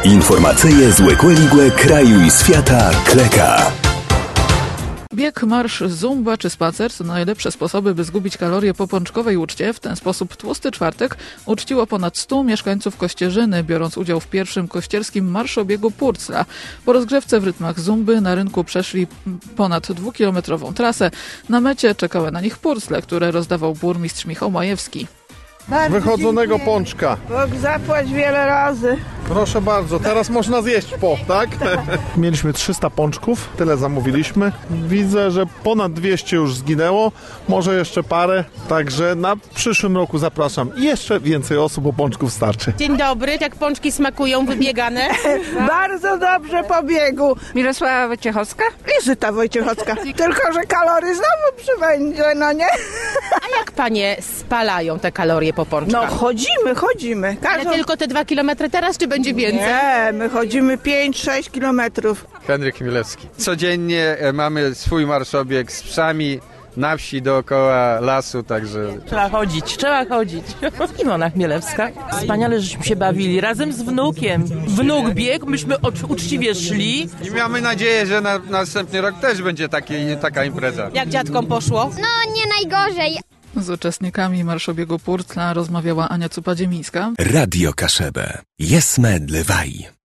Informacyje z Łekłe kraju i świata Kleka. Bieg, marsz, zumba czy spacer to najlepsze sposoby, by zgubić kalorie po pączkowej uczcie. W ten sposób Tłusty Czwartek uczciło ponad 100 mieszkańców Kościerzyny, biorąc udział w pierwszym kościerskim marszobiegu Purcla. Po rozgrzewce w rytmach zumby na rynku przeszli ponad 2-kilometrową trasę. Na mecie czekały na nich purcle, które rozdawał burmistrz Michał Majewski. Wychodzonego pączka. Bóg zapłać wiele razy. Proszę bardzo, teraz można zjeść tak? Mieliśmy 300 pączków, tyle zamówiliśmy. Widzę, że ponad 200 już zginęło, może jeszcze parę, także na przyszłym roku zapraszam. I jeszcze więcej osób, bo pączków starczy. Dzień dobry, jak pączki smakują, wybiegane? Bardzo dobrze po biegu. Mirosława Wojciechowska? Wizyta Wojciechowska. Tylko, że kalorii znowu przybędzie, no nie? A jak panie spalają te kalorie po pączkach? No chodzimy. Ale tylko te 2 kilometry teraz, czy będzie więcej? Nie, my chodzimy 5-6 kilometrów. Henryk Milewski. Codziennie mamy swój marszobieg z psami na wsi dookoła lasu, także... Trzeba chodzić. Iwona Chmielewska. Wspaniale, żeśmy się bawili razem z wnukiem. Wnuk biegł, myśmy uczciwie szli. I mamy nadzieję, że na następny rok też będzie taka impreza. Jak dziadkom poszło? No, nie najgorzej. Z uczestnikami marszobiegu Purcla rozmawiała Ania Cupa-Dziemińska. Radio Kaszebę. Jesme dlewaj.